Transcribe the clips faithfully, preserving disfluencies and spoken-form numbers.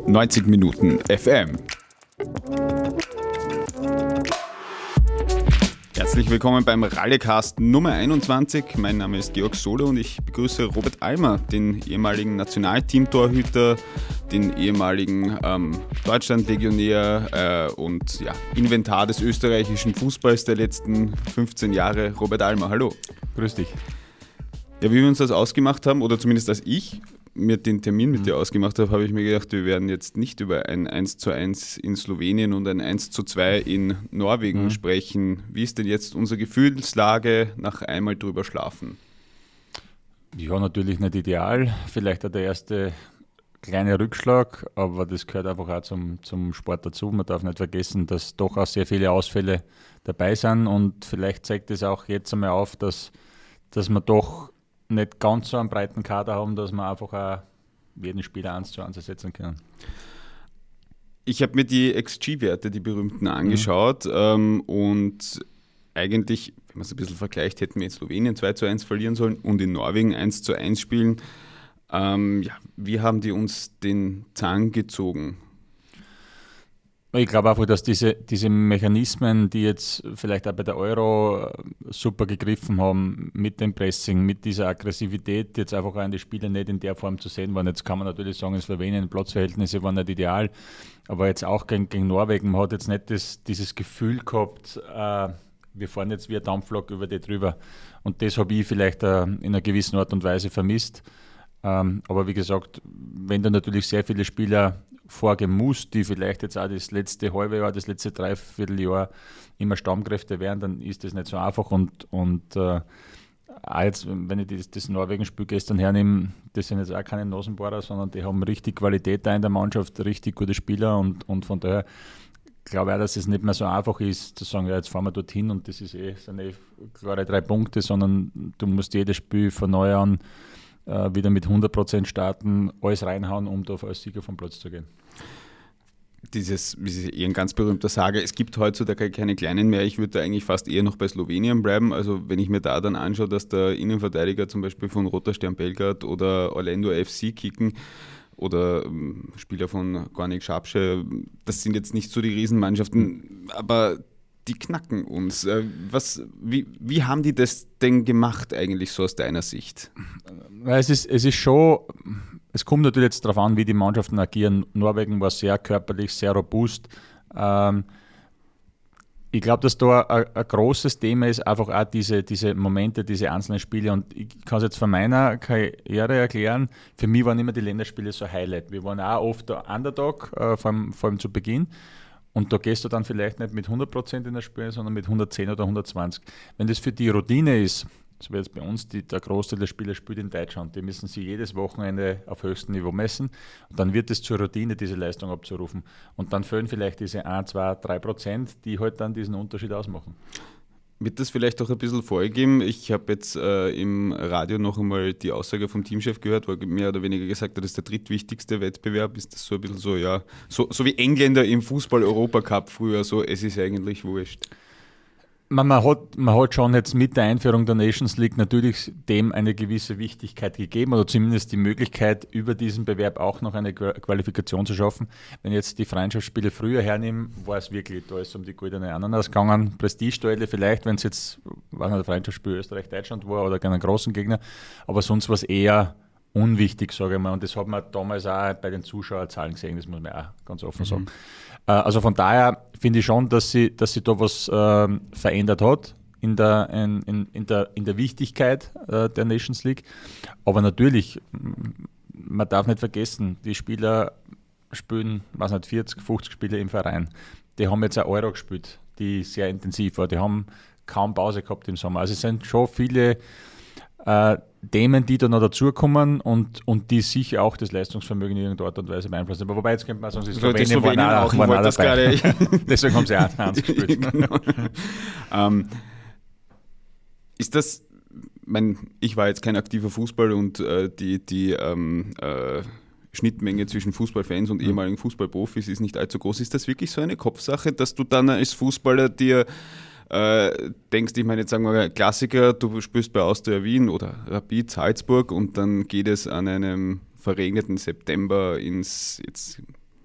neunzig Minuten F M. Herzlich willkommen beim Rallycast Nummer einundzwanzig. Mein Name ist Georg Solo und ich begrüße Robert Almer, den ehemaligen Nationalteamtorhüter, den ehemaligen ähm, Deutschland-Legionär äh, und ja, Inventar des österreichischen Fußballs der letzten fünfzehn Jahre. Robert Almer, hallo. Grüß dich. Ja, wie wir uns das ausgemacht haben, oder zumindest als ich mir den Termin mit dir ausgemacht habe, habe ich mir gedacht, wir werden jetzt nicht über ein eins zu eins in Slowenien und ein eins zu zwei in Norwegen mhm. sprechen. Wie ist denn jetzt unsere Gefühlslage nach einmal drüber schlafen? Ja, natürlich nicht ideal. Vielleicht auch der erste kleine Rückschlag, aber das gehört einfach auch zum, zum Sport dazu. Man darf nicht vergessen, dass doch auch sehr viele Ausfälle dabei sind und vielleicht zeigt es auch jetzt einmal auf, dass, dass man doch nicht ganz so einen breiten Kader haben, dass wir einfach auch jeden Spieler eins zu eins ersetzen können. Ich habe mir die X G-Werte, die berühmten, angeschaut mhm. ähm, und eigentlich, wenn man es ein bisschen vergleicht, hätten wir in Slowenien zwei zu eins verlieren sollen und in Norwegen eins zu eins spielen. Ähm, ja, wie haben die uns den Zahn gezogen? Ich glaube einfach, dass diese, diese Mechanismen, die jetzt vielleicht auch bei der Euro super gegriffen haben, mit dem Pressing, mit dieser Aggressivität, jetzt einfach auch in die Spiele nicht in der Form zu sehen waren. Jetzt kann man natürlich sagen, in Slowenien Platzverhältnisse waren nicht ideal, aber jetzt auch gegen, gegen Norwegen, man hat jetzt nicht das, dieses Gefühl gehabt, äh, wir fahren jetzt wie ein Dampflok über die drüber. Und das habe ich vielleicht äh, in einer gewissen Art und Weise vermisst. Ähm, aber wie gesagt, wenn da natürlich sehr viele Spieler vorgehen muss, die vielleicht jetzt auch das letzte halbe Jahr, das letzte Dreivierteljahr immer Stammkräfte wären, dann ist das nicht so einfach. Und, und äh, auch jetzt, wenn ich das, das Norwegen-Spiel gestern hernehme, das sind jetzt auch keine Nasenbohrer, sondern die haben richtig Qualität da in der Mannschaft, richtig gute Spieler und, und von daher glaube ich auch, dass es nicht mehr so einfach ist, zu sagen, ja, jetzt fahren wir dorthin und das ist eh, sind eh klare drei Punkte, sondern du musst jedes Spiel von neu an äh, wieder mit hundert Prozent starten, alles reinhauen, um da als Sieger vom Platz zu gehen. Dieses, wie ist eh ein ganz berühmter Sage, es gibt heutzutage keine Kleinen mehr. Ich würde da eigentlich fast eher noch bei Slowenien bleiben. Also wenn ich mir da dann anschaue, dass der Innenverteidiger zum Beispiel von Roter Stern Belgrad oder Orlando F C kicken oder ähm, Spieler von Gornik Schapsche, das sind jetzt nicht so die Riesenmannschaften, aber die knacken uns. Äh, was, wie, wie haben die das denn gemacht eigentlich so aus deiner Sicht? Es ist, es ist schon... Es kommt natürlich jetzt darauf an, wie die Mannschaften agieren. Norwegen war sehr körperlich, sehr robust. Ähm, ich glaube, dass da ein, ein großes Thema ist, einfach auch diese, diese Momente, diese einzelnen Spiele. Und ich kann es jetzt von meiner Karriere erklären, für mich waren immer die Länderspiele so ein Highlight. Wir waren auch oft der Underdog, äh, vor, allem, vor allem zu Beginn. Und da gehst du dann vielleicht nicht mit hundert Prozent in das Spiel, sondern mit hundertzehn oder hundertzwanzig. Wenn das für die Routine ist, so wie jetzt bei uns, die, der Großteil der Spieler spielt in Deutschland. Die müssen sie jedes Wochenende auf höchstem Niveau messen. Und dann wird es zur Routine, diese Leistung abzurufen. Und dann fehlen vielleicht diese eins, zwei, drei Prozent, die halt dann diesen Unterschied ausmachen. Wird das vielleicht auch ein bisschen vorgegeben? Ich habe jetzt äh, im Radio noch einmal die Aussage vom Teamchef gehört, wo er mehr oder weniger gesagt hat, das ist der drittwichtigste Wettbewerb. Ist das so ein bisschen so, ja, so, so wie Engländer im Fußball-Europacup früher, so, es ist eigentlich wurscht. Man, man, hat, man hat schon jetzt mit der Einführung der Nations League natürlich dem eine gewisse Wichtigkeit gegeben oder zumindest die Möglichkeit, über diesen Bewerb auch noch eine Qualifikation zu schaffen. Wenn ich jetzt die Freundschaftsspiele früher hernehme, war es wirklich, da ist es um die goldene Ananas gegangen. Prestigeduelle vielleicht, wenn es jetzt was ein Freundschaftsspiel Österreich-Deutschland war oder keinen großen Gegner, aber sonst war es eher unwichtig, sage ich mal. Und das hat man damals auch bei den Zuschauerzahlen gesehen, das muss man auch ganz offen sagen. Mhm. Also von daher finde ich schon, dass sie, dass sie da was äh, verändert hat in der, in, in, in der, in der Wichtigkeit äh, der Nations League. Aber natürlich, man darf nicht vergessen, die Spieler spielen, weiß nicht, vierzig, fünfzig Spiele im Verein. Die haben jetzt ein Euro gespielt, die sehr intensiv war. Die haben kaum Pause gehabt im Sommer. Also es sind schon viele äh, Themen, die da noch dazukommen und, und die sicher auch das Leistungsvermögen in irgendeiner Art und Weise beeinflussen. Aber wobei, jetzt könnte man sagen, sie Slowenien, Slowenien waren auch, waren auch das dabei. Deswegen haben sie auch eins gespielt. Genau. ähm, ist das, mein, ich war jetzt kein aktiver Fußballer und äh, die, die ähm, äh, Schnittmenge zwischen Fußballfans und ehemaligen Fußballprofis ist nicht allzu groß. Ist das wirklich so eine Kopfsache, dass du dann als Fußballer dir Äh, denkst, ich meine, jetzt sagen wir Klassiker, du spielst bei Austria Wien oder Rapid Salzburg und dann geht es an einem verregneten September ins, jetzt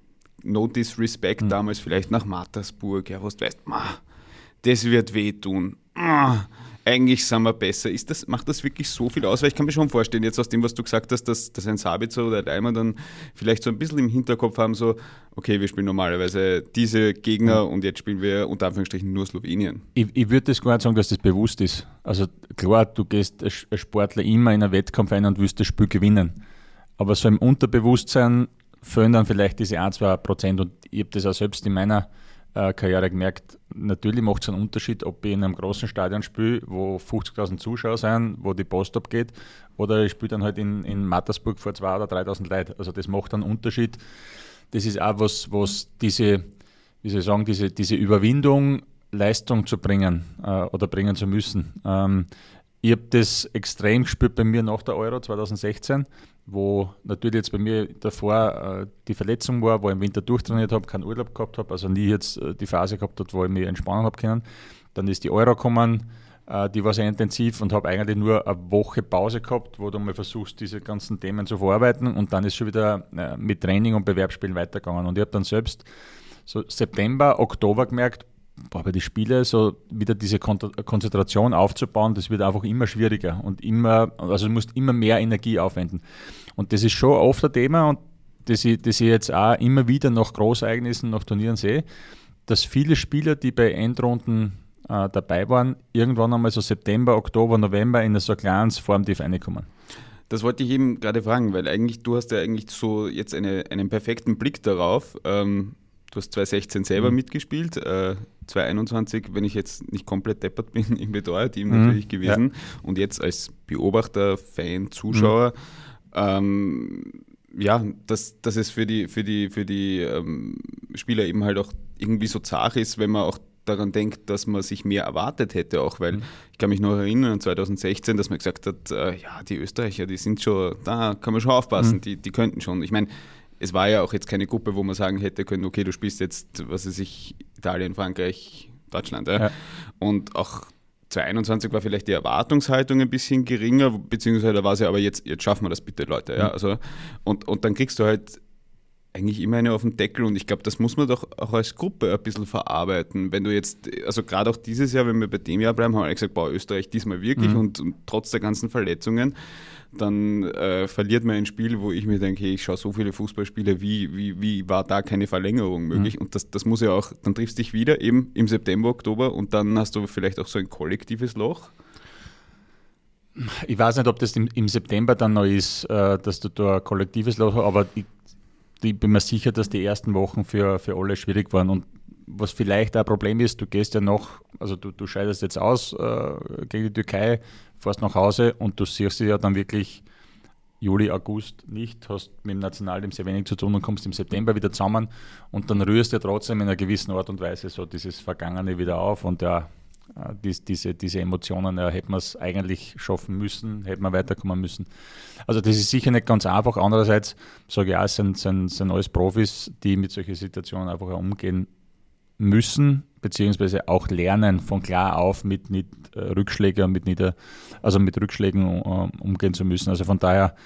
no disrespect, mhm. damals vielleicht nach Mattersburg, ja, wo du weißt, ma, das wird wehtun. Ma, eigentlich sind wir besser. Ist das, macht das wirklich so viel aus? Weil ich kann mir schon vorstellen, jetzt aus dem, was du gesagt hast, dass, dass ein Sabitzer oder ein Leimer dann vielleicht so ein bisschen im Hinterkopf haben, so, okay, wir spielen normalerweise diese Gegner und jetzt spielen wir unter Anführungsstrichen nur Slowenien. Ich, ich würde das gar nicht sagen, dass das bewusst ist. Also klar, du gehst als Sportler immer in einen Wettkampf ein und willst das Spiel gewinnen. Aber so im Unterbewusstsein fehlen dann vielleicht diese ein, zwei Prozent. Und ich habe das auch selbst in meiner äh, Karriere gemerkt. Natürlich macht es einen Unterschied, ob ich in einem großen Stadion spiele, wo fünfzigtausend Zuschauer sind, wo die Post abgeht, oder ich spiele dann halt in, in Mattersburg vor zweitausend oder dreitausend Leuten. Also das macht einen Unterschied. Das ist auch was, was diese, wie soll ich sagen, diese, diese Überwindung, Leistung zu bringen äh, oder bringen zu müssen. Ähm, ich habe das extrem gespürt bei mir nach der Euro zwanzig sechzehn, wo natürlich jetzt bei mir davor äh, die Verletzung war, wo ich im Winter durchtrainiert habe, keinen Urlaub gehabt habe, also nie jetzt äh, die Phase gehabt habe, wo ich mich entspannen habe können. Dann ist die Euro gekommen, äh, die war sehr intensiv und habe eigentlich nur eine Woche Pause gehabt, wo du mal versuchst, diese ganzen Themen zu verarbeiten, und dann ist schon wieder äh, mit Training und Bewerbsspielen weitergegangen. Und ich habe dann selbst so September, Oktober gemerkt, boah, bei den Spielen so wieder diese Kon- Konzentration aufzubauen, das wird einfach immer schwieriger und immer, also du musst immer mehr Energie aufwenden. Und das ist schon oft ein Thema, und das ich, das ich jetzt auch immer wieder nach Großereignissen, nach Turnieren sehe, dass viele Spieler, die bei Endrunden äh, dabei waren, irgendwann einmal so September, Oktober, November in so ein kleines Formtief reinkommen. Das wollte ich eben gerade fragen, weil eigentlich, du hast ja eigentlich so jetzt eine, einen perfekten Blick darauf. Ähm, du hast zwanzig sechzehn selber mhm. mitgespielt, äh, zwanzig einundzwanzig, wenn ich jetzt nicht komplett deppert bin, im Betreuerteam mhm. natürlich gewesen, ja. Und jetzt als Beobachter, Fan, Zuschauer, mhm. ähm, ja, dass, dass es für die, für die, für die ähm, Spieler eben halt auch irgendwie so zart ist, wenn man auch daran denkt, dass man sich mehr erwartet hätte, auch weil mhm. ich kann mich noch erinnern an zwanzig sechzehn, dass man gesagt hat, äh, ja, die Österreicher, die sind schon, da kann man schon aufpassen, mhm. die, die könnten schon. Ich meine, es war ja auch jetzt keine Gruppe, wo man sagen hätte können, okay, du spielst jetzt, was weiß ich, Italien, Frankreich, Deutschland. Ja? Ja. Und auch zwanzig einundzwanzig war vielleicht die Erwartungshaltung ein bisschen geringer, beziehungsweise da war es ja, aber jetzt, jetzt schaffen wir das bitte, Leute. Ja? Also, und, und dann kriegst du halt eigentlich immer eine auf den Deckel, und ich glaube, das muss man doch auch als Gruppe ein bisschen verarbeiten. Wenn du jetzt, also gerade auch dieses Jahr, wenn wir bei dem Jahr bleiben, haben wir alle gesagt, boah, Österreich diesmal wirklich mhm. und, und trotz der ganzen Verletzungen, dann äh, verliert man ein Spiel, wo ich mir denke, hey, ich schaue so viele Fußballspiele, wie, wie, wie war da keine Verlängerung möglich? Mhm. Und das, das muss ja auch, dann triffst du dich wieder eben im September, Oktober, und dann hast du vielleicht auch so ein kollektives Loch. Ich weiß nicht, ob das im, im September dann noch ist, äh, dass du da ein kollektives Loch hast, aber ich, ich bin mir sicher, dass die ersten Wochen für, für alle schwierig waren. Und was vielleicht auch ein Problem ist, du gehst ja noch, also du, du scheidest jetzt aus äh, gegen die Türkei, fährst nach Hause und du siehst sie ja dann wirklich Juli, August nicht, hast mit dem Nationalteam sehr wenig zu tun und kommst im September wieder zusammen, und dann rührst du ja trotzdem in einer gewissen Art und Weise so dieses Vergangene wieder auf, und ja, dies, diese, diese Emotionen, ja, hätte man es eigentlich schaffen müssen, hätte man weiterkommen müssen. Also das ist sicher nicht ganz einfach. Andererseits sage ich auch, es sind, sind, sind alles Profis, die mit solchen Situationen einfach umgehen müssen, beziehungsweise auch lernen, von klar auf mit nicht äh, Rückschlägen, mit nieder, also mit Rückschlägen äh, umgehen zu müssen. Also von daher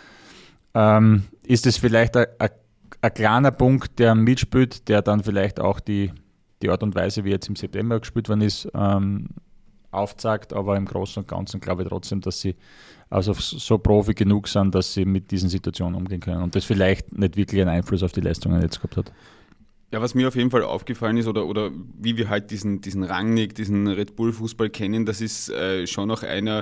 ähm, ist es vielleicht ein kleiner Punkt, der mitspielt, der dann vielleicht auch die, die Art und Weise, wie jetzt im September gespielt worden ist, ähm, aufzeigt, aber im Großen und Ganzen glaube ich trotzdem, dass sie also so Profi genug sind, dass sie mit diesen Situationen umgehen können und das vielleicht nicht wirklich einen Einfluss auf die Leistungen jetzt gehabt hat. Ja, was mir auf jeden Fall aufgefallen ist, oder, oder wie wir halt diesen, diesen Rangnick, diesen Red Bull-Fußball kennen, das ist äh, schon noch einer,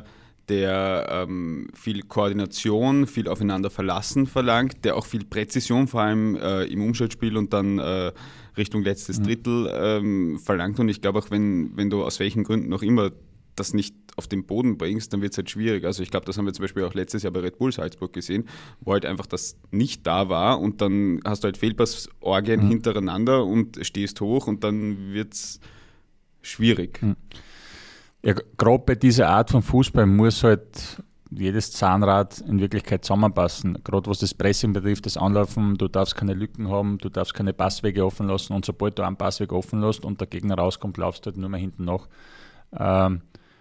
der ähm, viel Koordination, viel aufeinander verlassen verlangt, der auch viel Präzision, vor allem äh, im Umschaltspiel und dann äh, Richtung letztes Drittel ähm, verlangt. Und ich glaube auch, wenn, wenn du aus welchen Gründen auch immer das nicht auf den Boden bringst, dann wird es halt schwierig. Also ich glaube, das haben wir zum Beispiel auch letztes Jahr bei Red Bull Salzburg gesehen, wo halt einfach das nicht da war, und dann hast du halt Fehlpassorgien mhm. hintereinander und stehst hoch, und dann wird es schwierig. Mhm. Ja, gerade bei dieser Art von Fußball muss halt jedes Zahnrad in Wirklichkeit zusammenpassen. Gerade was das Pressing betrifft, das Anlaufen, du darfst keine Lücken haben, du darfst keine Passwege offen lassen, und sobald du einen Passweg offen lässt und der Gegner rauskommt, laufst du halt nur mehr hinten nach. Ähm,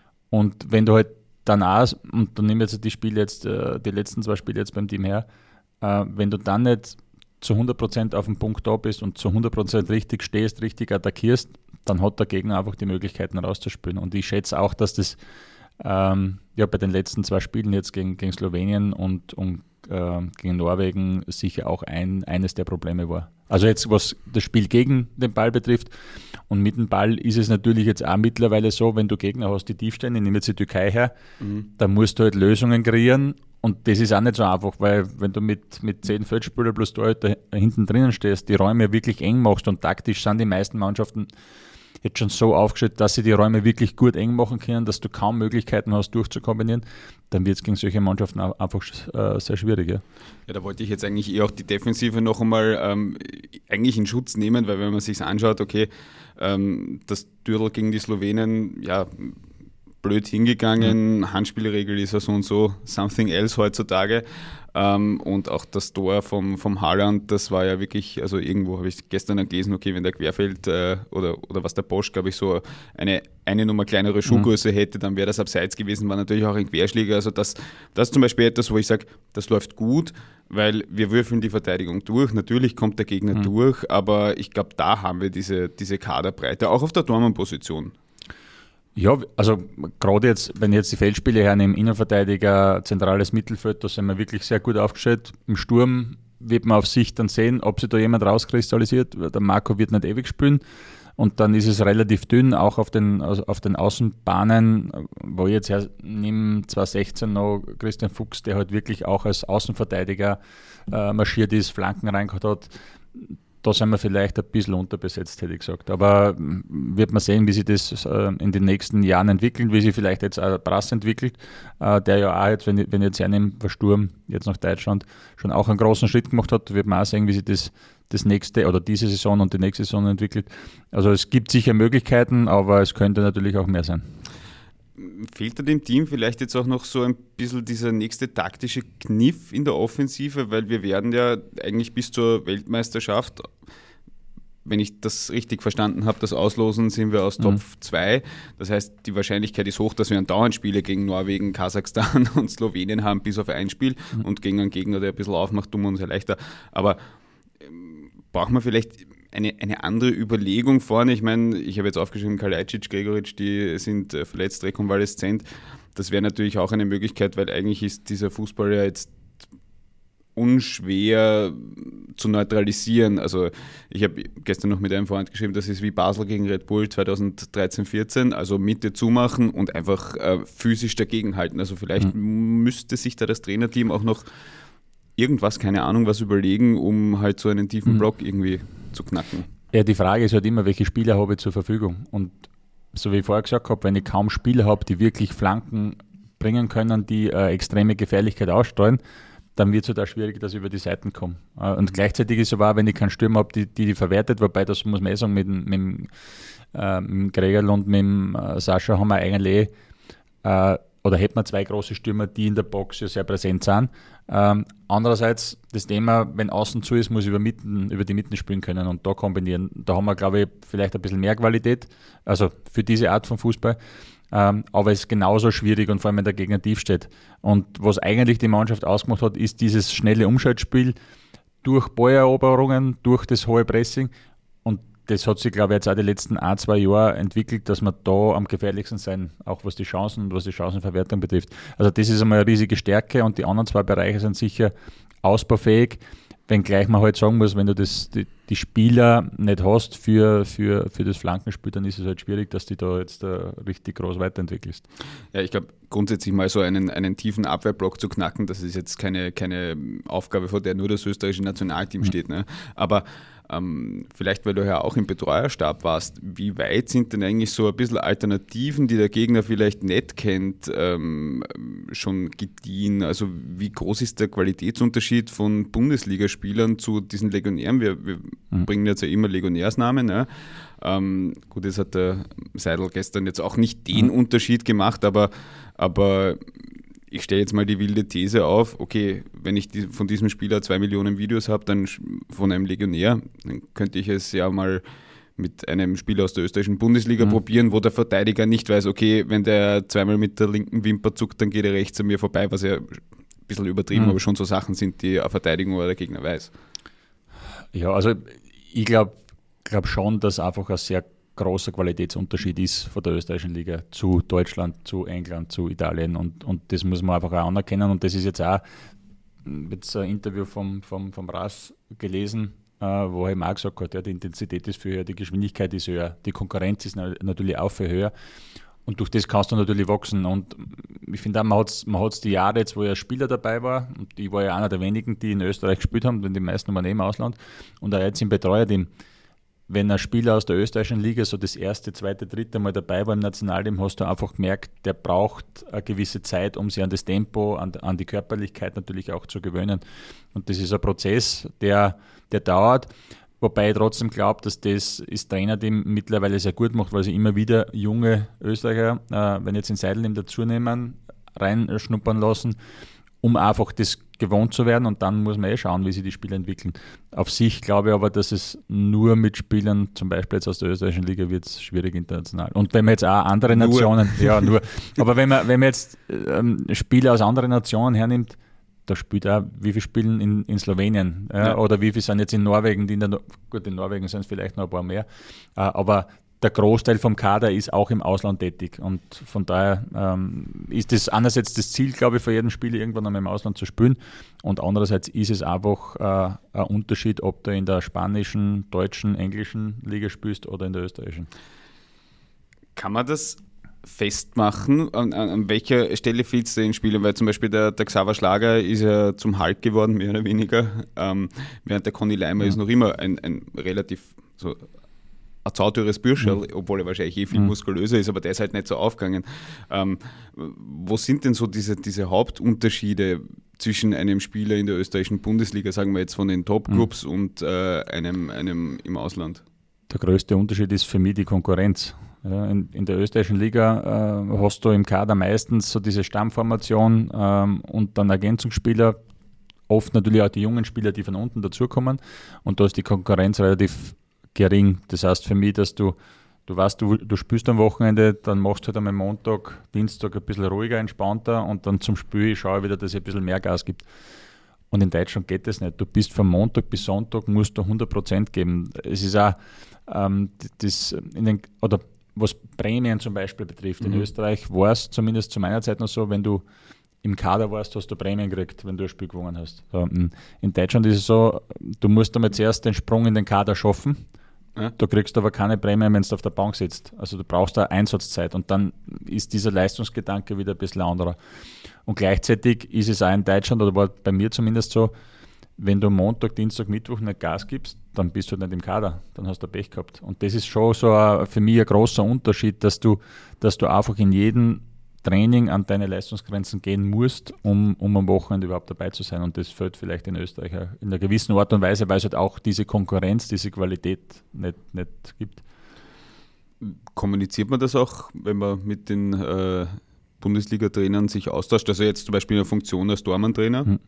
und wenn du halt dann auch, und dann nehmen wir jetzt die Spiele jetzt, die letzten zwei Spiele jetzt beim Team her, äh, wenn du dann nicht zu hundert Prozent auf dem Punkt da bist und zu hundert Prozent richtig stehst, richtig attackierst, dann hat der Gegner einfach die Möglichkeiten rauszuspielen. Und ich schätze auch, dass das ähm, ja, bei den letzten zwei Spielen jetzt gegen, gegen Slowenien und, und äh, gegen Norwegen sicher auch ein, eines der Probleme war. Also jetzt, was das Spiel gegen den Ball betrifft, und mit dem Ball ist es natürlich jetzt auch mittlerweile so, wenn du Gegner hast, die tief stehen, ich nehme jetzt die Türkei her, mhm. dann musst du halt Lösungen kreieren, und das ist auch nicht so einfach, weil wenn du mit, mit zehn Feldspieler plus Torhüter da hinten drinnen stehst, die Räume wirklich eng machst, und taktisch sind die meisten Mannschaften jetzt schon so aufgestellt, dass sie die Räume wirklich gut eng machen können, dass du kaum Möglichkeiten hast, durchzukombinieren, dann wird es gegen solche Mannschaften einfach äh, sehr schwierig. Ja. ja, da wollte ich jetzt eigentlich eher auch die Defensive noch einmal ähm, eigentlich in Schutz nehmen, weil wenn man sich anschaut, okay, ähm, das Dürrl gegen die Slowenen, ja, blöd hingegangen, mhm. Handspielregel ist ja so und so, something else heutzutage. Ähm, und auch das Tor vom, vom Haaland, das war ja wirklich, also irgendwo habe ich gestern gelesen, okay, wenn der Querfeld äh, oder, oder was der Bosch, glaube ich, so eine, eine Nummer kleinere Schuhgröße mhm. hätte, dann wäre das abseits gewesen, war natürlich auch ein Querschläger. Also das, das ist zum Beispiel etwas, wo ich sage, das läuft gut, weil wir würfeln die Verteidigung durch. Natürlich kommt der Gegner mhm. durch, aber ich glaube, da haben wir diese, diese Kaderbreite, auch auf der Tormann-Position. Ja, also gerade jetzt, wenn ich jetzt die Feldspiele hernehme, Innenverteidiger, zentrales Mittelfeld, da sind wir wirklich sehr gut aufgestellt. Im Sturm wird man auf Sicht dann sehen, ob sich da jemand rauskristallisiert. Der Marco wird nicht ewig spielen. Und dann ist es relativ dünn, auch auf den, auf den Außenbahnen, wo ich jetzt her, neben zwanzig sechzehn noch Christian Fuchs, der halt wirklich auch als Außenverteidiger äh, marschiert ist, Flanken reingehauen hat. Da sind wir vielleicht ein bisschen unterbesetzt, hätte ich gesagt. Aber wird man sehen, wie sich das äh, in den nächsten Jahren entwickelt, wie sich vielleicht jetzt auch Brass entwickelt, äh, der ja auch jetzt, wenn ich, wenn ich jetzt hernehme, der Sturm jetzt nach Deutschland schon auch einen großen Schritt gemacht hat, wird man auch sehen, wie sich das, das nächste oder diese Saison und die nächste Saison entwickelt. Also es gibt sicher Möglichkeiten, aber es könnte natürlich auch mehr sein. Fehlt da dem Team vielleicht jetzt auch noch so ein bisschen dieser nächste taktische Kniff in der Offensive, weil wir werden ja eigentlich bis zur Weltmeisterschaft, wenn ich das richtig verstanden habe, das Auslosen, sind wir aus Top zwei. Das heißt, die Wahrscheinlichkeit ist hoch, dass wir andauernd Spiele gegen Norwegen, Kasachstan und Slowenien haben, bis auf ein Spiel mhm. und gegen einen Gegner, der ein bisschen aufmacht, tun wir uns ja leichter. Aber ähm, braucht man vielleicht Eine, eine andere Überlegung vorne? Ich meine, ich habe jetzt aufgeschrieben, Kalajdzic, Gregoritsch, die sind verletzt, rekonvaleszent. Das wäre natürlich auch eine Möglichkeit, weil eigentlich ist dieser Fußball ja jetzt unschwer zu neutralisieren. Also ich habe gestern noch mit einem Freund geschrieben, das ist wie Basel gegen Red Bull zweitausenddreizehn vierzehn, also Mitte zumachen und einfach äh, physisch dagegenhalten. Also vielleicht mhm. müsste sich da das Trainerteam auch noch irgendwas, keine Ahnung, was überlegen, um halt so einen tiefen mhm. Block irgendwie zu knacken. Ja, die Frage ist halt immer, welche Spieler habe ich zur Verfügung? Und so wie ich vorher gesagt habe, wenn ich kaum Spieler habe, die wirklich Flanken bringen können, die äh, extreme Gefährlichkeit ausstrahlen, dann wird es halt auch schwierig, dass ich über die Seiten komme. Äh, und gleichzeitig ist es aber auch, wenn ich keinen Stürmer habe, die, die die verwertet, wobei das muss man eh sagen, mit, mit, mit, äh, mit dem Gregerl und mit dem äh, Sascha haben wir eigentlich äh, oder hätten wir zwei große Stürmer, die in der Box ja sehr präsent sind. Ähm, andererseits das Thema, wenn außen zu ist, muss ich über, Mitten, über die Mitten spielen können und da kombinieren. Da haben wir, glaube ich, vielleicht ein bisschen mehr Qualität, also für diese Art von Fußball. Ähm, aber es ist genauso schwierig und vor allem, wenn der Gegner tief steht. Und was eigentlich die Mannschaft ausgemacht hat, ist dieses schnelle Umschaltspiel durch Balleroberungen, durch das hohe Pressing. Und das hat sich, glaube ich, jetzt auch die letzten ein, zwei Jahre entwickelt, dass wir da am gefährlichsten sein, auch was die Chancen und was die Chancenverwertung betrifft. Also das ist einmal eine riesige Stärke und die anderen zwei Bereiche sind sicher ausbaufähig, wenngleich man halt sagen muss, wenn du das, die, die Spieler nicht hast für, für, für das Flankenspiel, dann ist es halt schwierig, dass du da jetzt da richtig groß weiterentwickelst. Ja, ich glaube, grundsätzlich mal so einen, einen tiefen Abwehrblock zu knacken, das ist jetzt keine, keine Aufgabe, vor der nur das österreichische Nationalteam mhm. steht. Ne? Aber Ähm, vielleicht, weil du ja auch im Betreuerstab warst, wie weit sind denn eigentlich so ein bisschen Alternativen, die der Gegner vielleicht nicht kennt, ähm, schon gediehen? Also wie groß ist der Qualitätsunterschied von Bundesligaspielern zu diesen Legionären? Wir, wir mhm. bringen jetzt ja immer Legionärsnamen. Ne? Ähm, gut, das hat der Seidel gestern jetzt auch nicht den mhm. Unterschied gemacht, aber, aber ich stelle jetzt mal die wilde These auf, okay, wenn ich die, von diesem Spieler zwei Millionen Videos habe, dann von einem Legionär, dann könnte ich es ja mal mit einem Spieler aus der österreichischen Bundesliga mhm. probieren, wo der Verteidiger nicht weiß, okay, wenn der zweimal mit der linken Wimper zuckt, dann geht er rechts an mir vorbei, was ja ein bisschen übertrieben, mhm. aber schon so Sachen sind, die eine Verteidigung oder der Gegner weiß. Ja, also ich glaube glaub schon, dass einfach ein sehr großer Qualitätsunterschied ist von der österreichischen Liga zu Deutschland, zu England, zu Italien und, und das muss man einfach auch anerkennen und das ist jetzt auch, jetzt ein Interview vom, vom, vom Ras gelesen, äh, wo er eben auch gesagt hat, ja, die Intensität ist viel höher, die Geschwindigkeit ist höher, die Konkurrenz ist na- natürlich auch viel höher und durch das kannst du natürlich wachsen und ich finde auch, man hat es man hat's die Jahre jetzt, wo er Spieler dabei war und ich war ja einer der wenigen, die in Österreich gespielt haben, denn die meisten waren im Ausland und auch jetzt im Betreuerteam. Wenn ein Spieler aus der österreichischen Liga so das erste, zweite, dritte Mal dabei war im Nationalteam, hast du einfach gemerkt, der braucht eine gewisse Zeit, um sich an das Tempo, an, an die Körperlichkeit natürlich auch zu gewöhnen. Und das ist ein Prozess, der, der dauert, wobei ich trotzdem glaube, dass das das Trainerteam mittlerweile sehr gut macht, weil sie immer wieder junge Österreicher, äh, wenn jetzt in Seidelheim dazu nehmen, reinschnuppern lassen, um einfach das gewohnt zu werden und dann muss man eh schauen, wie sich die Spieler entwickeln. Auf sich glaube ich aber, dass es nur mit Spielern, zum Beispiel jetzt aus der österreichischen Liga, wird es schwierig international. Und wenn man jetzt auch andere nur. Nationen, ja nur, aber wenn man, wenn man jetzt ähm, Spieler aus anderen Nationen hernimmt, da spielt auch, wie viele spielen in, in Slowenien ja, ja. Oder wie viele sind jetzt in Norwegen, die in der, no- gut, in Norwegen sind es vielleicht noch ein paar mehr, äh, aber der Großteil vom Kader ist auch im Ausland tätig und von daher ähm, ist das einerseits das Ziel, glaube ich, für jeden Spieler irgendwann einmal im Ausland zu spielen und andererseits ist es einfach äh, ein Unterschied, ob du in der spanischen, deutschen, englischen Liga spielst oder in der österreichischen. Kann man das festmachen, an, an, an welcher Stelle fehlt es den Spielern? Weil zum Beispiel der, der Xaver Schlager ist ja zum Hulk geworden, mehr oder weniger, ähm, während der Conny Leimer ja. ist noch immer ein, ein relativ so ein zauteures Bürscherl, mhm. obwohl er wahrscheinlich eh viel mhm. muskulöser ist, aber der ist halt nicht so aufgegangen. Ähm, wo sind denn so diese, diese Hauptunterschiede zwischen einem Spieler in der österreichischen Bundesliga, sagen wir jetzt von den Top-Clubs mhm. und äh, einem, einem im Ausland? Der größte Unterschied ist für mich die Konkurrenz. Ja, in, in der österreichischen Liga äh, hast du im Kader meistens so diese Stammformation ähm, und dann Ergänzungsspieler, oft natürlich auch die jungen Spieler, die von unten dazukommen und da ist die Konkurrenz relativ gering. Das heißt für mich, dass du, du weißt, du, du spielst am Wochenende, dann machst du halt am Montag, Dienstag ein bisschen ruhiger, entspannter und dann zum Spiel schaue ich wieder, dass es ein bisschen mehr Gas gibt. Und in Deutschland geht das nicht. Du bist von Montag bis Sonntag, musst du hundert Prozent geben. Es ist auch, ähm, das in den, oder was Prämien zum Beispiel betrifft, mhm. in Österreich war es zumindest zu meiner Zeit noch so, wenn du im Kader warst, hast du Prämien gekriegt, wenn du ein Spiel gewonnen hast. So, in Deutschland ist es so, du musst damit zuerst den Sprung in den Kader schaffen. Ja. Du kriegst aber keine Prämie, wenn du auf der Bank sitzt. Also du brauchst da Einsatzzeit und dann ist dieser Leistungsgedanke wieder ein bisschen anderer. Und gleichzeitig ist es auch in Deutschland, oder war bei mir zumindest so, wenn du Montag, Dienstag, Mittwoch nicht Gas gibst, dann bist du nicht im Kader. Dann hast du Pech gehabt. Und das ist schon so ein, für mich ein großer Unterschied, dass du, dass du einfach in jedem Training an deine Leistungsgrenzen gehen musst, um, um am Wochenende überhaupt dabei zu sein. Und das fällt vielleicht in Österreich in einer gewissen Art und Weise, weil es halt auch diese Konkurrenz, diese Qualität nicht, nicht gibt. Kommuniziert man das auch, wenn man mit den äh, Bundesliga-Trainern sich austauscht? Also jetzt zum Beispiel in der Funktion als Tormann-Trainer? Hm.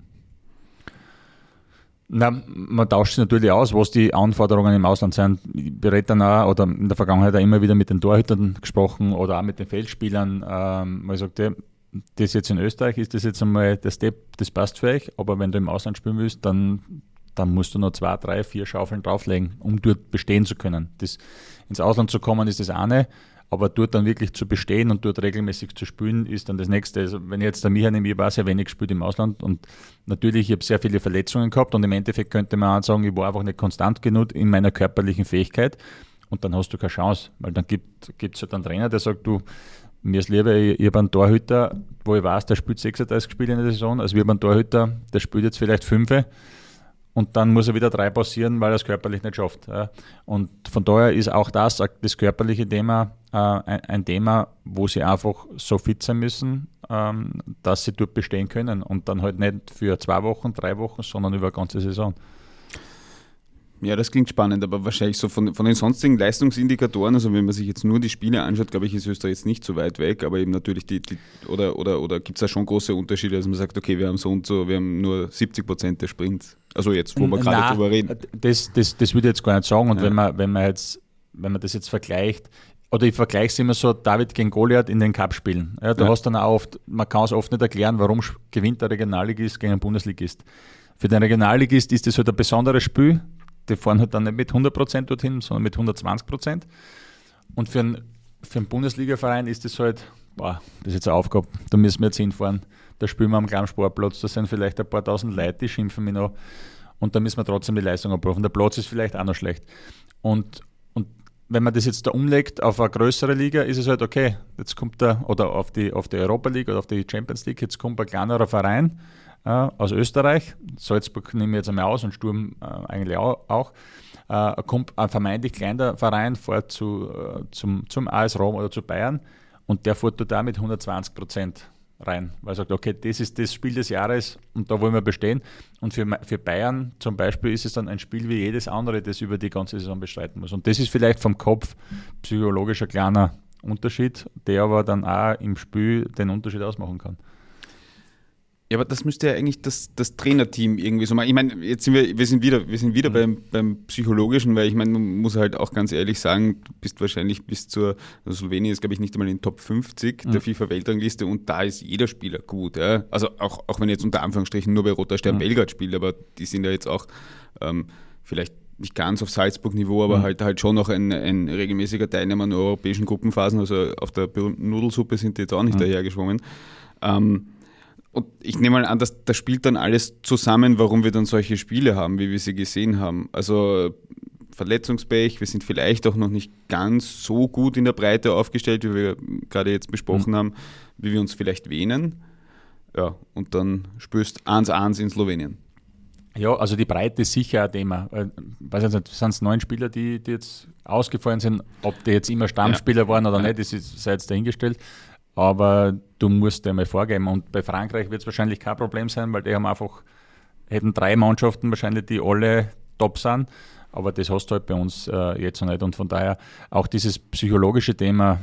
Na, man tauscht sich natürlich aus, was die Anforderungen im Ausland sind. Ich rede dann auch, oder in der Vergangenheit auch immer wieder mit den Torhütern gesprochen oder auch mit den Feldspielern. Ähm, man sagt, ja, das jetzt in Österreich ist das jetzt einmal der Step, das passt für euch, aber wenn du im Ausland spielen willst, dann, dann musst du noch zwei, drei, vier Schaufeln drauflegen, um dort bestehen zu können. Das, ins Ausland zu kommen ist das eine, aber dort dann wirklich zu bestehen und dort regelmäßig zu spielen, ist dann das Nächste. Also wenn ich jetzt der Micha nehme, ich war sehr wenig gespielt im Ausland und natürlich, ich habe sehr viele Verletzungen gehabt und im Endeffekt könnte man auch sagen, ich war einfach nicht konstant genug in meiner körperlichen Fähigkeit und dann hast du keine Chance, weil dann gibt es halt einen Trainer, der sagt, du, mir ist lieber, ich, ich habe einen Torhüter, wo ich weiß, der spielt sechsunddreißig Spiele in der Saison, also wir haben einen Torhüter, der spielt jetzt vielleicht fünf und dann muss er wieder drei passieren, weil er es körperlich nicht schafft. Ja. Und von daher ist auch das, das körperliche Thema äh, ein, ein Thema, wo sie einfach so fit sein müssen, ähm, dass sie dort bestehen können und dann halt nicht für zwei Wochen, drei Wochen, sondern über eine ganze Saison. Ja, das klingt spannend, aber wahrscheinlich so von, von den sonstigen Leistungsindikatoren, also wenn man sich jetzt nur die Spiele anschaut, glaube ich, ist Österreich jetzt nicht so weit weg, aber eben natürlich die, die oder, oder, oder gibt es da schon große Unterschiede, dass man sagt, okay, wir haben so und so, wir haben nur siebzig Prozent der Sprints. Also jetzt, wo wir gerade Nein, drüber reden. Das, das, das würde ich jetzt gar nicht sagen. Und ja. wenn man, wenn man jetzt, wenn man das jetzt vergleicht, oder ich vergleiche es immer so, David gegen Goliath in den Cup-Spielen. Ja, du ja. hast dann auch oft, man kann es oft nicht erklären, warum gewinnt der Regionalligist gegen einen Bundesligist. Für den Regionalligist ist das halt ein besonderes Spiel. die fahren halt dann nicht mit hundert Prozent dorthin, sondern mit hundertzwanzig Prozent. Und für einen, für einen Bundesliga-Verein ist das halt, boah, das ist jetzt eine Aufgabe, da müssen wir jetzt hinfahren. Da spielen wir am kleinen Sportplatz, da sind vielleicht ein paar tausend Leute, die schimpfen mich noch. Und da müssen wir trotzdem die Leistung abrufen. Der Platz ist vielleicht auch noch schlecht. Und, und wenn man das jetzt da umlegt auf eine größere Liga, ist es halt okay, jetzt kommt da, oder auf die, auf die Europa League oder auf die Champions League, jetzt kommt ein kleinerer Verein äh, aus Österreich, Salzburg nehme ich jetzt einmal aus und Sturm äh, eigentlich auch, auch. Äh, kommt ein vermeintlich kleiner Verein, fährt zu, äh, zum, zum A S Rom oder zu Bayern und der fährt da mit hundertzwanzig Prozent rein, weil er sagt, okay, das ist das Spiel des Jahres und da wollen wir bestehen. Und für, für Bayern zum Beispiel ist es dann ein Spiel wie jedes andere, das über die ganze Saison bestreiten muss. Und das ist vielleicht vom Kopf psychologisch ein kleiner Unterschied, der aber dann auch im Spiel den Unterschied ausmachen kann. Ja, aber das müsste ja eigentlich das, das Trainerteam irgendwie so machen. Ich meine, jetzt sind wir, wir sind wieder, wir sind wieder mhm. beim, beim Psychologischen, weil ich meine, man muss halt auch ganz ehrlich sagen, du bist wahrscheinlich bis zur, also Slowenien ist, glaube ich, nicht einmal in den Top fünfzig mhm. der FIFA-Weltrangliste und da ist jeder Spieler gut. Ja? Also auch, auch wenn jetzt unter Anführungsstrichen nur bei Roter Stern mhm. Belgrad spielt, aber die sind ja jetzt auch ähm, vielleicht nicht ganz auf Salzburg-Niveau, aber mhm. halt halt schon noch ein, ein regelmäßiger Teilnehmer an europäischen Gruppenphasen, also auf der berühmten Nudelsuppe sind die jetzt auch nicht mhm. dahergeschwommen. Ähm, Und ich nehme mal an, dass das spielt dann alles zusammen, warum wir dann solche Spiele haben, wie wir sie gesehen haben. Also Verletzungspech, wir sind vielleicht auch noch nicht ganz so gut in der Breite aufgestellt, wie wir gerade jetzt besprochen mhm. haben, wie wir uns vielleicht wähnen. Ja, und dann spürst eins eins in Slowenien. Ja, also die Breite ist sicher ein Thema. Ich weiß nicht, sind es neun Spieler, die, die jetzt ausgefallen sind, ob die jetzt immer Stammspieler ja. waren oder ja. nicht, das ist, sei jetzt dahingestellt. Aber du musst dir mal vorgeben. Und bei Frankreich wird es wahrscheinlich kein Problem sein, weil die haben einfach, hätten drei Mannschaften wahrscheinlich, die alle top sind. Aber das hast du halt bei uns äh, jetzt noch nicht. Und von daher auch dieses psychologische Thema,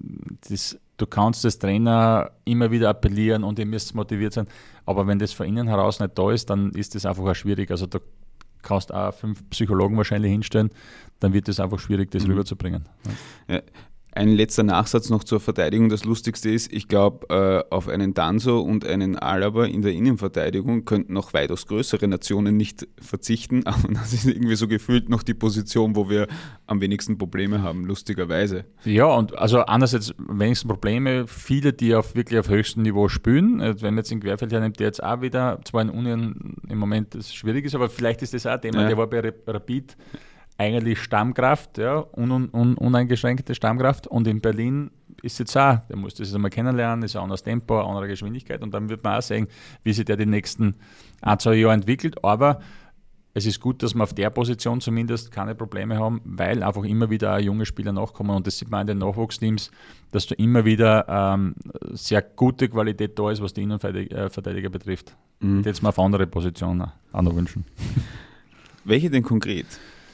das, du kannst als Trainer immer wieder appellieren und ihr müsst motiviert sein. Aber wenn das von innen heraus nicht da ist, dann ist das einfach auch schwierig. Also da kannst du auch fünf Psychologen wahrscheinlich hinstellen, dann wird es einfach schwierig, das mhm. rüberzubringen. Ja. Ja. Ein letzter Nachsatz noch zur Verteidigung. Das Lustigste ist, ich glaube, äh, auf einen Danso und einen Alaba in der Innenverteidigung könnten noch weitaus größere Nationen nicht verzichten, aber das ist irgendwie so gefühlt noch die Position, wo wir am wenigsten Probleme haben, lustigerweise. Ja, und also einerseits wenigsten Probleme, viele, die auf wirklich auf höchstem Niveau spielen. Wenn man jetzt den Querfeld hernimmt, der jetzt auch wieder, zwar in Union im Moment das schwierig ist, aber vielleicht ist das auch ein Thema, ja. der war bei Rapid eigentlich Stammkraft, ja, un, un, uneingeschränkte Stammkraft und in Berlin ist jetzt auch, der muss das einmal kennenlernen, ist ein anderes Tempo, eine andere Geschwindigkeit und dann wird man auch sehen, wie sich der die nächsten ein, zwei Jahre entwickelt, aber es ist gut, dass wir auf der Position zumindest keine Probleme haben, weil einfach immer wieder auch junge Spieler nachkommen und das sieht man in den Nachwuchsteams, dass da immer wieder ähm, sehr gute Qualität da ist, was die Innenverteidiger betrifft. Mhm. Ich würde jetzt mal auf andere Positionen auch noch wünschen. Welche denn konkret?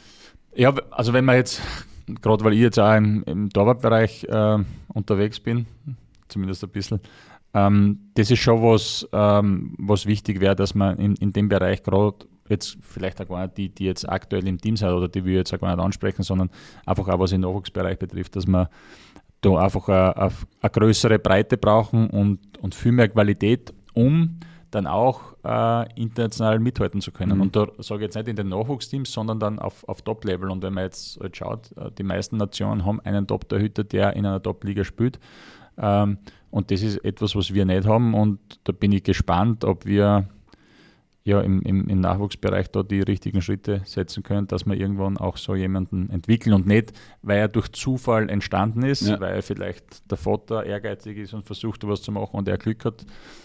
Ja, also wenn man jetzt, gerade weil ich jetzt auch im, im Torwartbereich äh, unterwegs bin, zumindest ein bisschen, ähm, das ist schon was, ähm, was wichtig wäre, dass man in, in dem Bereich gerade jetzt vielleicht auch gar nicht die, die jetzt aktuell im Team sind oder die wir jetzt auch gar nicht ansprechen, sondern einfach auch was den Nachwuchsbereich betrifft, dass wir da einfach eine, eine, eine größere Breite brauchen und, und viel mehr Qualität, um dann auch äh, international mithalten zu können. Mhm. Und da sage ich jetzt nicht in den Nachwuchsteams, sondern dann auf, auf Top-Level. Und wenn man jetzt halt schaut, die meisten Nationen haben einen Top-Torhüter, der in einer Top-Liga spielt. Ähm, und das ist etwas, was wir nicht haben. Und da bin ich gespannt, ob wir ja im, im, im Nachwuchsbereich da die richtigen Schritte setzen können, dass wir irgendwann auch so jemanden entwickeln und nicht, weil er durch Zufall entstanden ist, ja. weil vielleicht der Vater ehrgeizig ist und versucht, was zu machen und er Glück hat,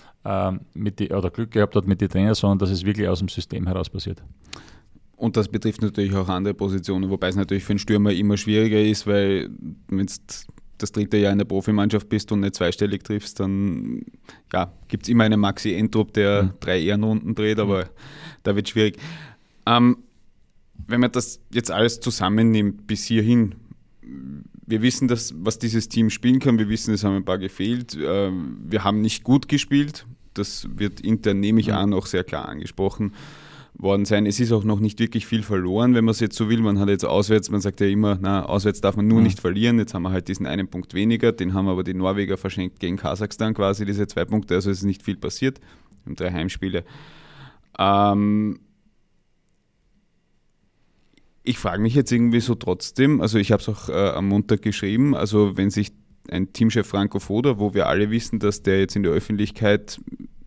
mit die, oder Glück gehabt hat mit den Trainern, sondern dass es wirklich aus dem System heraus passiert. Und das betrifft natürlich auch andere Positionen, wobei es natürlich für einen Stürmer immer schwieriger ist, weil wenn du das dritte Jahr in der Profimannschaft bist und nicht zweistellig triffst, dann ja, gibt es immer einen Maxi Entrup, der mhm. drei Ehrenrunden dreht, aber mhm. da wird es schwierig. Ähm, wenn man das jetzt alles zusammennimmt bis hierhin, wir wissen, dass, was dieses Team spielen kann. Wir wissen, es haben ein paar gefehlt. Wir haben nicht gut gespielt. Das wird intern, nehme ich an, auch sehr klar angesprochen worden sein. Es ist auch noch nicht wirklich viel verloren, wenn man es jetzt so will. Man hat jetzt auswärts, man sagt ja immer, na, auswärts darf man nur mhm. nicht verlieren. Jetzt haben wir halt diesen einen Punkt weniger. Den haben aber die Norweger verschenkt gegen Kasachstan quasi, diese zwei Punkte. Also es ist nicht viel passiert. Wir haben drei Heimspiele. Ähm, Ich frage mich jetzt irgendwie so trotzdem, also ich habe es auch äh, am Montag geschrieben, also wenn sich ein Teamchef Franco Foda, wo wir alle wissen, dass der jetzt in der Öffentlichkeit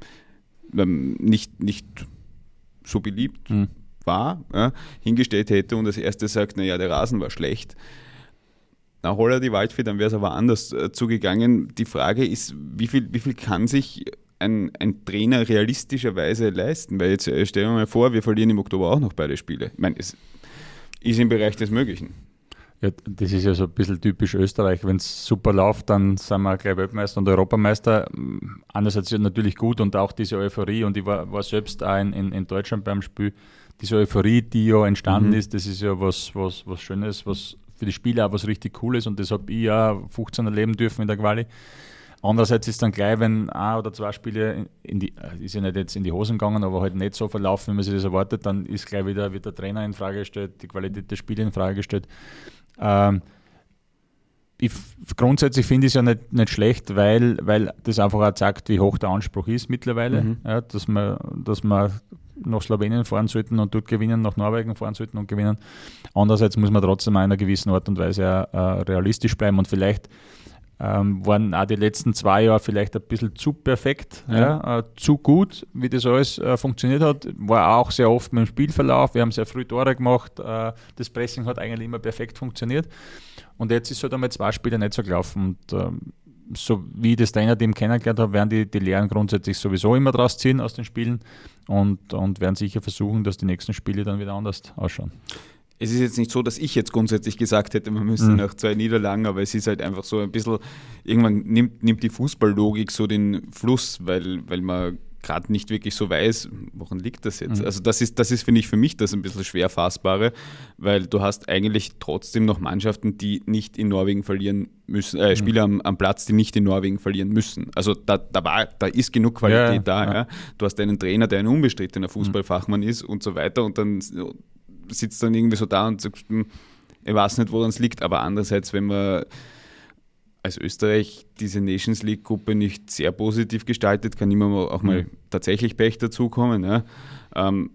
ähm, nicht, nicht so beliebt mhm. war, ja, hingestellt hätte und als erstes sagt, naja, der Rasen war schlecht, na holla die Waldfee, dann wäre es aber anders äh, zugegangen. Die Frage ist, wie viel, wie viel kann sich ein, ein Trainer realistischerweise leisten? Weil jetzt äh, stellen wir mal vor, wir verlieren im Oktober auch noch beide Spiele. Ich meine, es ist im Bereich des Möglichen. Ja, das ist ja so ein bisschen typisch Österreich. Wenn es super läuft, dann sind wir gleich Weltmeister und Europameister. Einerseits ist es natürlich gut und auch diese Euphorie, und ich war, war selbst auch in, in, in Deutschland beim Spiel, diese Euphorie, die ja entstanden mhm. ist, das ist ja was, was, was Schönes, was für die Spieler auch was richtig Cooles, und das habe ich ja fünfzehn erleben dürfen in der Quali. Andererseits ist dann gleich, wenn ein oder zwei Spiele, in die, ist ja nicht jetzt in die Hosen gegangen, aber halt nicht so verlaufen, wie man sich das erwartet, dann ist gleich wieder, wird der Trainer in Frage gestellt, die Qualität der Spiele in Frage gestellt. Ähm, ich, grundsätzlich finde ich es ja nicht, nicht schlecht, weil, weil das einfach auch zeigt, wie hoch der Anspruch ist mittlerweile, mhm. ja, dass wir, dass wir nach Slowenien fahren sollten und dort gewinnen, nach Norwegen fahren sollten und gewinnen. Andererseits muss man trotzdem in einer gewissen Art und Weise auch, äh, realistisch bleiben, und vielleicht ähm, waren auch die letzten zwei Jahre vielleicht ein bisschen zu perfekt, ja. Ja, äh, zu gut, wie das alles äh, funktioniert hat. War auch sehr oft mit dem Spielverlauf, wir haben sehr früh Tore gemacht, äh, das Pressing hat eigentlich immer perfekt funktioniert, und jetzt ist halt einmal zwei Spiele nicht so gelaufen, und ähm, so wie ich das Trainerteam kennengelernt habe, werden die, die Lehren grundsätzlich sowieso immer draus ziehen aus den Spielen und, und werden sicher versuchen, dass die nächsten Spiele dann wieder anders ausschauen. Es ist jetzt nicht so, dass ich jetzt grundsätzlich gesagt hätte, man müsste mhm. nach zwei Niederlagen, aber es ist halt einfach so ein bisschen, irgendwann nimmt, nimmt die Fußballlogik so den Fluss, weil, weil man gerade nicht wirklich so weiß, woran liegt das jetzt? Mhm. Also das ist, das ist, finde ich, für mich das ein bisschen schwer fassbare, weil du hast eigentlich trotzdem noch Mannschaften, die nicht in Norwegen verlieren müssen, äh, Spieler mhm. am, am Platz, die nicht in Norwegen verlieren müssen. Also da, da, war, da ist genug Qualität ja, da. Ja. Ja. Du hast einen Trainer, der ein unbestrittener Fußballfachmann mhm. ist und so weiter, und dann sitzt dann irgendwie so da und sagt, ich weiß nicht, woran es liegt, aber andererseits, wenn man als Österreich diese Nations League-Gruppe nicht sehr positiv gestaltet, kann immer mal auch mal mhm. tatsächlich Pech dazukommen. Ja. Ähm,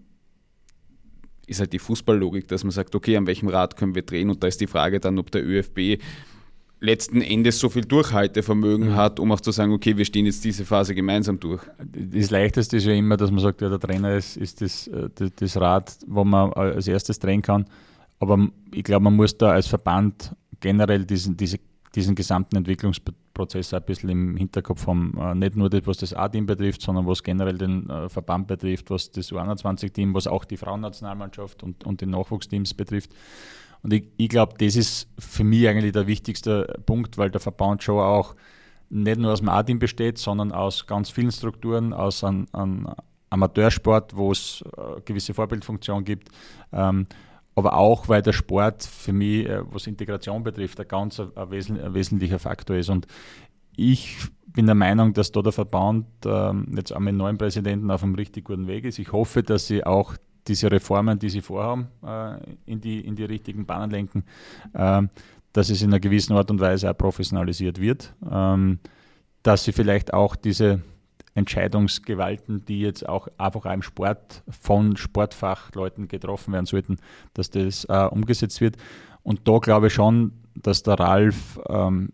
ist halt die Fußballlogik, dass man sagt, okay, an welchem Rad können wir drehen, und da ist die Frage dann, ob der ÖFB letzten Endes so viel Durchhaltevermögen mhm. hat, um auch zu sagen, okay, wir stehen jetzt diese Phase gemeinsam durch. Das Leichteste ist ja immer, dass man sagt, ja, der Trainer ist, ist das, das, das Rad, wo man als erstes drehen kann. Aber ich glaube, man muss da als Verband generell diesen, diese, diesen gesamten Entwicklungsprozess ein bisschen im Hinterkopf haben. Nicht nur das, was das A-Team betrifft, sondern was generell den Verband betrifft, was das U einundzwanzig-Team, was auch die Frauennationalmannschaft und, und die Nachwuchsteams betrifft. Und ich, ich glaube, das ist für mich eigentlich der wichtigste Punkt, weil der Verband schon auch nicht nur aus dem A-Team besteht, sondern aus ganz vielen Strukturen, aus einem, einem Amateursport, wo es eine gewisse Vorbildfunktion gibt, ähm, aber auch, weil der Sport für mich, was Integration betrifft, ein ganz ein, ein, wesen, ein wesentlicher Faktor ist. Und ich bin der Meinung, dass da der Verband ähm, jetzt auch mit dem neuen Präsidenten auf einem richtig guten Weg ist. Ich hoffe, dass sie auch diese Reformen, die sie vorhaben, äh, in, die, in die richtigen Bahnen lenken, äh, dass es in einer gewissen Art und Weise auch professionalisiert wird, ähm, dass sie vielleicht auch diese Entscheidungsgewalten, die jetzt auch einfach auch im Sport von Sportfachleuten getroffen werden sollten, dass das äh, umgesetzt wird. Und da glaube ich schon, dass der Ralf ähm,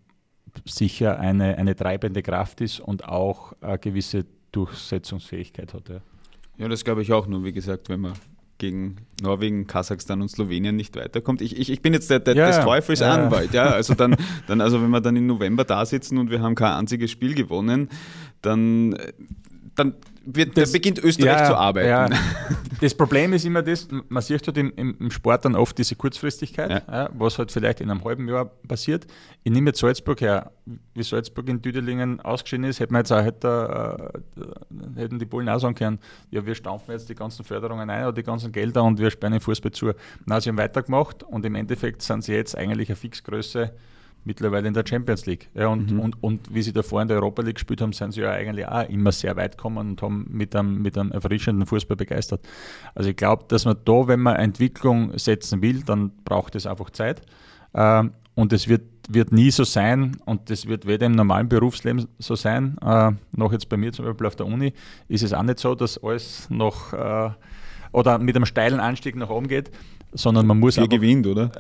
sicher eine, eine treibende Kraft ist und auch eine gewisse Durchsetzungsfähigkeit hat. Ja. Ja, das glaube ich auch. Nur wie gesagt, wenn man gegen Norwegen, Kasachstan und Slowenien nicht weiterkommt. Ich, ich, ich bin jetzt der, der, ja, des Teufels ja. Anwalt. Ja, also dann, dann, also wenn wir dann im November da sitzen und wir haben kein einziges Spiel gewonnen, dann, dann wird, das, beginnt Österreich ja, zu arbeiten. Ja. Das Problem ist immer das, man sieht halt im, im Sport dann oft diese Kurzfristigkeit, ja. Ja, was halt vielleicht in einem halben Jahr passiert. Ich nehme jetzt Salzburg her. Wie Salzburg in Düdelingen ausgeschieden ist, hätten wir jetzt auch, hätte, äh, hätten die Bullen auch sagen können, ja, wir stampfen jetzt die ganzen Förderungen ein oder die ganzen Gelder und wir sperren den Fußball zu. Nein, sie haben weitergemacht und im Endeffekt sind sie jetzt eigentlich eine Fixgröße mittlerweile in der Champions League. Ja, und, mhm. und, und wie sie davor in der Europa League gespielt haben, sind sie ja eigentlich auch immer sehr weit gekommen und haben mit einem, mit einem erfrischenden Fußball begeistert. Also ich glaube, dass man da, wenn man Entwicklung setzen will, dann braucht es einfach Zeit. Ähm, und es wird, wird nie so sein, und das wird weder im normalen Berufsleben so sein, äh, noch jetzt bei mir zum Beispiel auf der Uni, ist es auch nicht so, dass alles noch äh, oder mit einem steilen Anstieg nach oben geht, sondern man muss vier einfach... gewinnt, oder?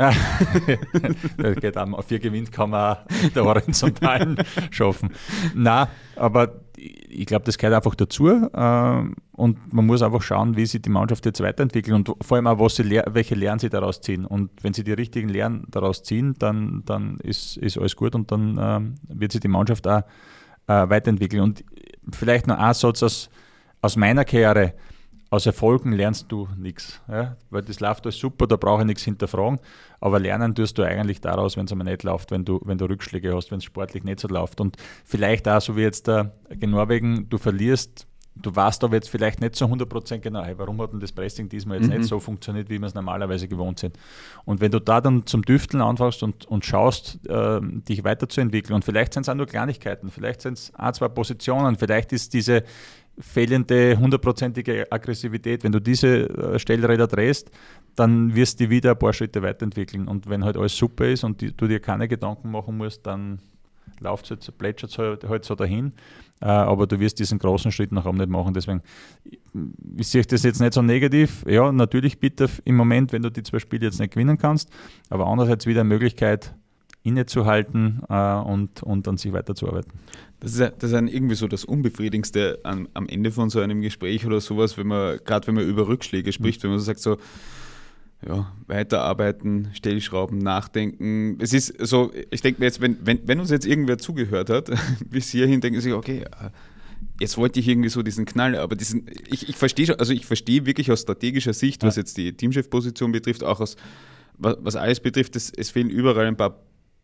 geht auch, auf vier gewinnt kann man auch in der Horizontalen schaffen. Nein, aber ich glaube, das gehört einfach dazu äh, und man muss einfach schauen, wie sich die Mannschaft jetzt weiterentwickelt und vor allem auch, was sie lehr- welche Lehren sie daraus ziehen. Und wenn sie die richtigen Lehren daraus ziehen, dann, dann ist, ist alles gut und dann äh, wird sich die Mannschaft auch äh, weiterentwickeln. Und vielleicht noch ein Satz aus, aus meiner Karriere. Aus Erfolgen lernst du nichts, ja? Weil das läuft alles super, da brauche ich nichts hinterfragen, aber lernen tust du eigentlich daraus, wenn es einmal nicht läuft, wenn du, wenn du Rückschläge hast, wenn es sportlich nicht so läuft und vielleicht auch so wie jetzt der in Norwegen, du verlierst, du weißt aber jetzt vielleicht nicht so hundert Prozent genau, hey, warum hat denn das Pressing diesmal jetzt mhm. nicht so funktioniert, wie wir es normalerweise gewohnt sind. Und wenn du da dann zum Düfteln anfängst und, und schaust, äh, dich weiterzuentwickeln und vielleicht sind es auch nur Kleinigkeiten, vielleicht sind es ein, zwei Positionen, vielleicht ist diese fehlende hundertprozentige Aggressivität, wenn du diese äh, Stellräder drehst, dann wirst du wieder ein paar Schritte weiterentwickeln. Und wenn halt alles super ist und die, du dir keine Gedanken machen musst, dann läuft es jetzt, plätschert es halt, halt so dahin. Äh, aber du wirst diesen großen Schritt nach oben nicht machen. Deswegen, ich, ich sehe das jetzt nicht so negativ. Ja, natürlich bitter im Moment, wenn du die zwei Spiele jetzt nicht gewinnen kannst, aber andererseits wieder eine Möglichkeit, innezuhalten äh, und, und an sich weiterzuarbeiten. Das ist, das ist dann irgendwie so das Unbefriedigendste am, am Ende von so einem Gespräch oder sowas, wenn man, gerade wenn man über Rückschläge spricht, wenn man so sagt, so, ja, weiterarbeiten, Stellschrauben, nachdenken. Es ist so, ich denke mir jetzt, wenn, wenn, wenn uns jetzt irgendwer zugehört hat, bis hierhin, denken sie, okay, jetzt wollte ich irgendwie so diesen Knall, aber diesen, ich, ich verstehe schon, also ich verstehe wirklich aus strategischer Sicht, was jetzt die Teamchefposition betrifft, auch aus, was, was alles betrifft, es, es fehlen überall ein paar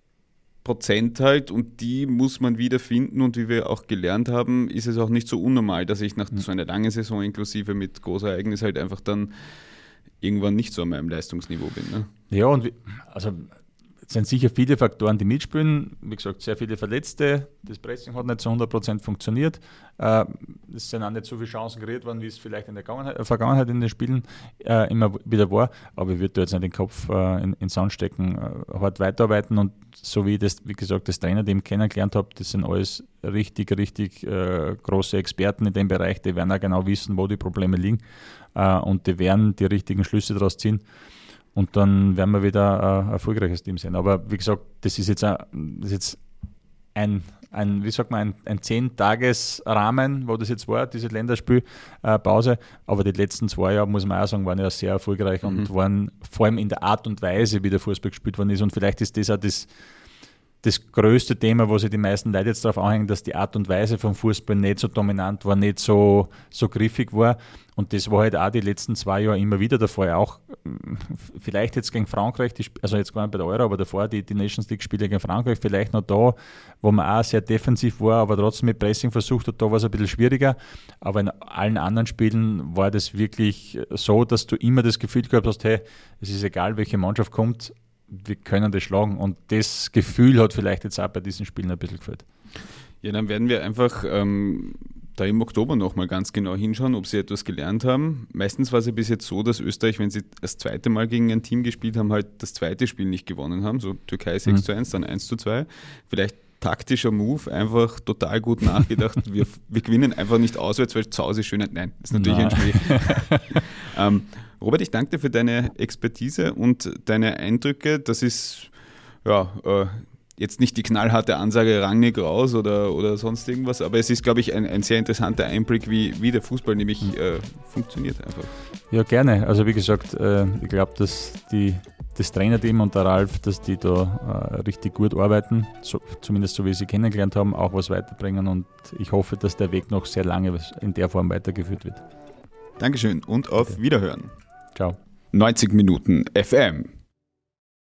Prozent halt und die muss man wieder finden und wie wir auch gelernt haben, ist es auch nicht so unnormal, dass ich nach mhm. so einer langen Saison inklusive mit Großereignis halt einfach dann irgendwann nicht so an meinem Leistungsniveau bin. Ne? Ja, und wie, also es sind sicher viele Faktoren, die mitspielen. Wie gesagt, sehr viele Verletzte, das Pressing hat nicht zu hundert Prozent funktioniert. Äh, es sind auch nicht so viele Chancen kreiert worden, wie es vielleicht in der Vergangenheit in den Spielen äh, immer wieder war. Aber ich würde da jetzt nicht den Kopf äh, in, in den Sand stecken, äh, hart weiterarbeiten und so wie ich das, wie gesagt, das Trainerteam kennengelernt habe, das sind alles richtig, richtig äh, große Experten in dem Bereich, die werden auch genau wissen, wo die Probleme liegen äh, und die werden die richtigen Schlüsse daraus ziehen. Und dann werden wir wieder ein erfolgreiches Team sein. Aber wie gesagt, das ist jetzt ein, das ist jetzt ein, ein, wie sagt man, ein, ein zehn-Tages-Rahmen, wo das jetzt war, diese Länderspielpause. Aber die letzten zwei Jahre, muss man auch sagen, waren ja sehr erfolgreich mhm. und waren vor allem in der Art und Weise, wie der Fußball gespielt worden ist. Und vielleicht ist das auch das, das größte Thema, wo sich die meisten Leute jetzt darauf anhängen, dass die Art und Weise vom Fußball nicht so dominant war, nicht so, so griffig war. Und das war halt auch die letzten zwei Jahre immer wieder der Fall. Auch vielleicht jetzt gegen Frankreich, die, also jetzt gar nicht bei der Euro, aber davor die, die Nations League-Spiele gegen Frankreich, vielleicht noch da, wo man auch sehr defensiv war, aber trotzdem mit Pressing versucht hat, da war es ein bisschen schwieriger. Aber in allen anderen Spielen war das wirklich so, dass du immer das Gefühl gehabt hast, hey, es ist egal, welche Mannschaft kommt, wir können das schlagen. Und das Gefühl hat vielleicht jetzt auch bei diesen Spielen ein bisschen gefällt. Ja, dann werden wir einfach ähm, da im Oktober nochmal ganz genau hinschauen, ob sie etwas gelernt haben. Meistens war es ja bis jetzt so, dass Österreich, wenn sie das zweite Mal gegen ein Team gespielt haben, halt das zweite Spiel nicht gewonnen haben. So Türkei sechs zu eins, dann eins zu zwei. Vielleicht taktischer Move, einfach total gut nachgedacht. wir, wir gewinnen einfach nicht auswärts, weil zu Hause ist schön. Nein, das ist natürlich Nein. ein Spiel. ähm, Robert, ich danke dir für deine Expertise und deine Eindrücke. Das ist ja äh, jetzt nicht die knallharte Ansage Rangnick raus oder, oder sonst irgendwas, aber es ist, glaube ich, ein, ein sehr interessanter Einblick, wie, wie der Fußball nämlich äh, funktioniert einfach. Ja, gerne. Also wie gesagt, äh, ich glaube, dass die, das Trainerteam und der Ralf, dass die da äh, richtig gut arbeiten, so, zumindest so wie sie kennengelernt haben, auch was weiterbringen und ich hoffe, dass der Weg noch sehr lange in der Form weitergeführt wird. Dankeschön und auf Wiederhören. Ciao. neunzig Minuten F M